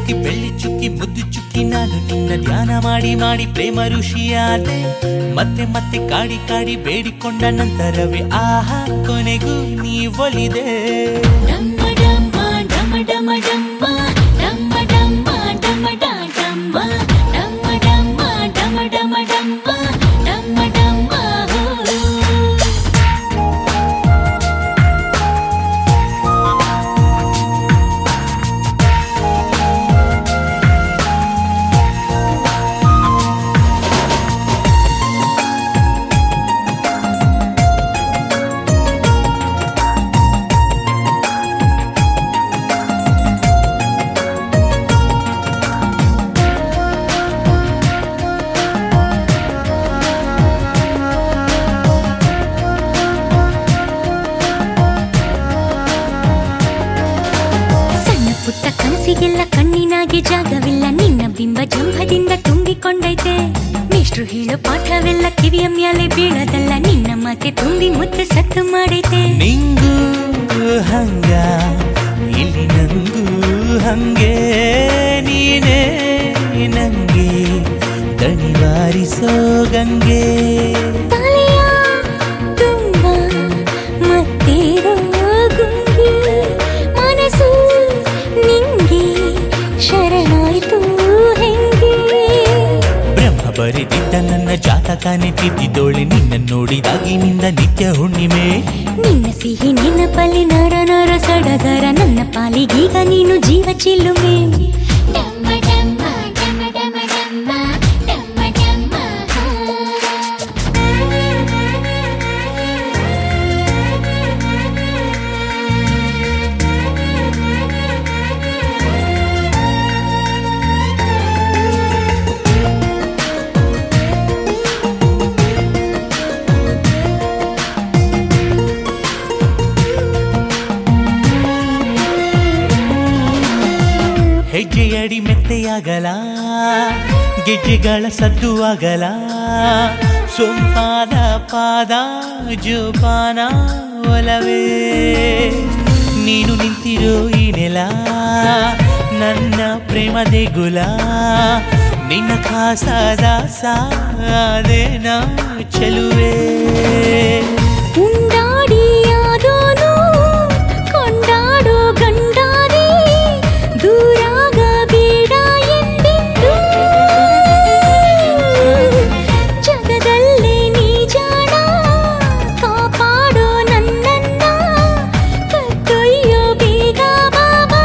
ಚುಕ್ಕಿ ಬೆಳ್ಳಿ ಚುಕ್ಕಿ ಮುದ್ದು ಚುಕ್ಕಿ ನಾನು ನಿನ್ನ ಧ್ಯಾನ ಮಾಡಿ ಮಾಡಿ ಪ್ರೇಮ ಋಷಿಯಾದೆ ಮತ್ತೆ ಮತ್ತೆ ಕಾಡಿ ಕಾಡಿ ಬೇಡಿಕೊಂಡ ನಂತರವೇ ಆಹಾ ಕೊನೆಗೂ ನೀ ಒಲಿದೆ ಡಮ್ಮ ಡಮ್ಮ ಡಮ ಡಮ ಡಮ್ಮ ಡಮ್ಮ ಡಮ್ಮ ಡಮ ಡಮ್ಮ ಡಮ್ಮ ಡಮ್ಮ ಡಮ ಡಮ ಡಮ್ಮ ಡಮ್ಮ ಡಮ್ಮ ಕನಸಿಗೆಲ್ಲ ಕಣ್ಣಿನಾಗೆ ಜಾಗವಿಲ್ಲ ನಿನ್ನ ಬಿಂಬ ಜಂಭದಿಂದ ತುಂಬಿಕೊಂಡೈತೆ ಮೇಷ್ಟ್ರು ಹೇಳೋ ಪಾಠವೆಲ್ಲ ಕಿವಿಯ ಮ್ಯಾಲೆ ಬೀಳದಲ್ಲ ನಿನ್ನ ಮಾತೆ ತುಂಬಿ ಮುತ್ತೆ ಸತ್ತು ಮಾಡೈತೆ ನಿಂಗೂ ಹಂಗ ಇಲ್ಲಿ ನಂಗೂ ಹಂಗೆ ನೀನೇ ನಂಗೆ ದಣಿವಾರಿಸೋ ಗಂಗೆ ತಲೆಯ ತುಂಬ ಮತ್ತೇರೋ ಗುಂಗಿ ಮನಸ್ಸು ನಿಂಗೆ ಶರಣಾಯ್ತು ಹೆಂಗೆ ಬ್ರಹ್ಮ ಬರೆದಿದ್ದ ನನ್ನ ಜಾತಕನೇ ತಿದ್ದಿದ್ದೋಳೆ ನಿನ್ನ ನೋಡಿದಾಗಿನಿಂದ ನಿತ್ಯ ಹುಣ್ಣಿಮೆ ನಿನ್ನ ಸಿಹಿ ನೆನಪಲ್ಲಿ ನರ ನರ ಸಡಗರ ನನ್ನ ಪಾಲಿಗೀಗ ನೀನು ಜೀವ ಚಿಲ್ಲುಮೆ ಡಮ್ಮ ಡಮ್ಮ ಡಮ ಡಮ ಡಮ್ಮ ಡಮ್ಮ ಡಮ್ಮ ಹೆಜ್ಜೆಯಡಿ ಮೆತ್ತೆಯಾಗಲ ಗೆಜ್ಜೆಗಳ ಸದ್ದು ಆಗಲ ಸೊಂಪಾದ ಪಾದ ಜೋಪಾನ ಒಲವೇ ನೀನು ನಿಂತಿರೋ ಈ ನೆಲ ನನ್ನ ಪ್ರೇಮ ದೇಗುಲ ನಿನ್ನ ಖಾಸದ ಸಾದೇನ ಚೆಲುವೆ ಉಂಡಾಡಿಯಾದೋನು ಕೊಂಡಾಡೋ ಗಂಡಾನೇ ದೂರಾಗಬೇಡ ಎಂದೆಂದು ಜಗದಲ್ಲೇ ನೀ ಜಾಣ ಕಾಪಾಡೋ ನನ್ನನ್ನ ಕತ್ತೊಯ್ಯೋ ಬೇಗ ಬಾಬಾ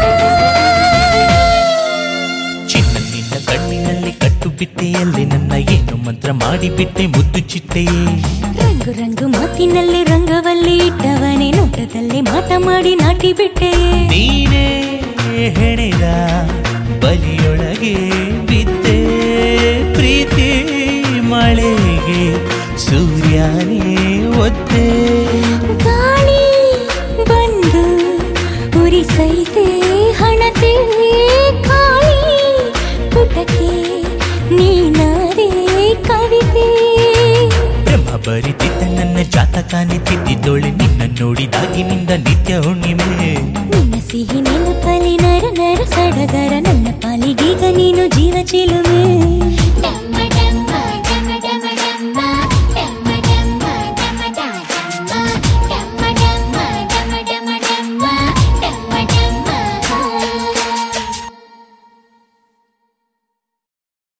ಚಿನ್ನ ನಿನ್ನ ಕಣ್ಣಿನಲ್ಲಿ ಕಟ್ಟು ಬಿಟ್ಟೆಯಲ್ಲಿ ನನ್ನ ಏನು ಮಂತ್ರ ಮಾಡಿಬಿಟ್ಟೆ ಮುದ್ದು ಚಿಟ್ಟೆಯೇ ರಂಗು ರಂಗು ಮಾತಿನಲ್ಲಿ ರಂಗವಲ್ಲಿ ಇಟ್ಟವನೇ ನೋಟದಲ್ಲಿ ಮಾತಮಾಡಿ ನಾಟಿ ಬಿಟ್ಟೆ ನೀನೇ ಹೆಣೆದ ಬಲಿಯೊಳಗೆ ಬಿದ್ದೆ ಪ್ರೀತಿ ಮಳೆಗೆ ಸೂರ್ಯನೇ ಒದ್ದೆ ಗಾಳಿ ಬಂದು ಉರಿಸೈತೆ ಹಣತೆ ಕಾಳಿ ಪುಟಕ್ಕೆ ನೀನಾರೇ ಕವಿತೆ ಬ್ರಹ್ಮ ಬರಿತಿದ್ದ ನನ್ನ ಜಾತಕನೇ ತಿದ್ದಿದ್ದೋಳೆ ನಿನ್ನ ನೋಡಿದಾಗಿನಿಂದ ನಿತ್ಯ ಹುಣ್ಣಿಮೆ ನಿನ್ನ ಸಿಹಿ ನೆನಪಲ್ಲಿ ನರ ನರ ಸಡಗರ ನನ್ನ ಪಾಲಿಗೀಗ ನೀನು ಜೀವ ಚಿಲುಮೆ